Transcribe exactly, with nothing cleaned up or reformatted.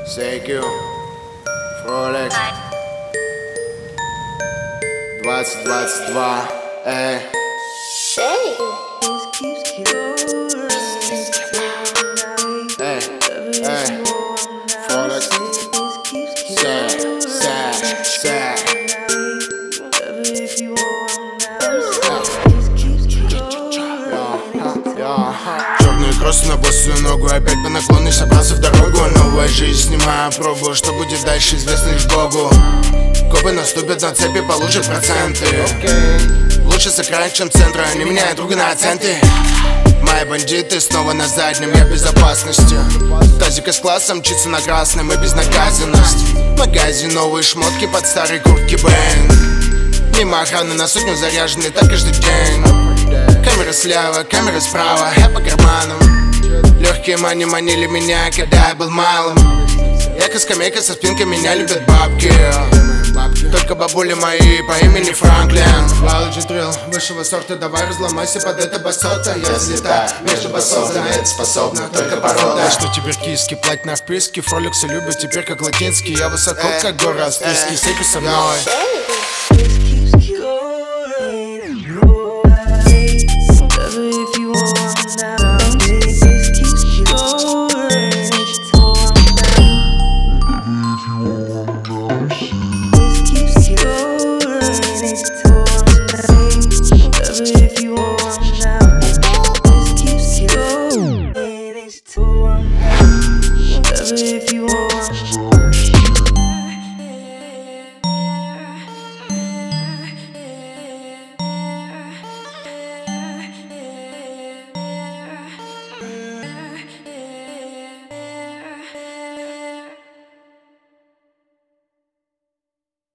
Сейкю, Фролекс, двадцать двадцать два, эй. Эй, эй, Фролекс, сэ, сэ, сэ. Черные кроссы на босую ногу, опять по наклону собрался в дорогу. Новая жизнь, снимаю пробу, что будет дальше, известно лишь Богу. Копы наступят на цепи, получат проценты. Лучше с окраин, чем центра, они меняют друга на акценты. Мои бандиты снова на заднем, я в безопасности. Тазика с классом мчится на красном и безнаказанность. В магазе новые шмотки под старые куртки Бэйн. Мимо охраны на сотню заряженный, так каждый день. Камера слева, камера справа, я по карманам. Легкие мани манили меня, когда я был малым. Яка-скамейка со спинкой, меня любят бабки. Только бабули мои по имени Франклин. Biology drill высшего сорта, давай разломайся под это басота. Я взлетаю между басов, на это способна только порода. А что теперь киски, платье на впрыски. Фролексы любят теперь как латинский. Я высоко, как гора Австрийский, сейпи со мной.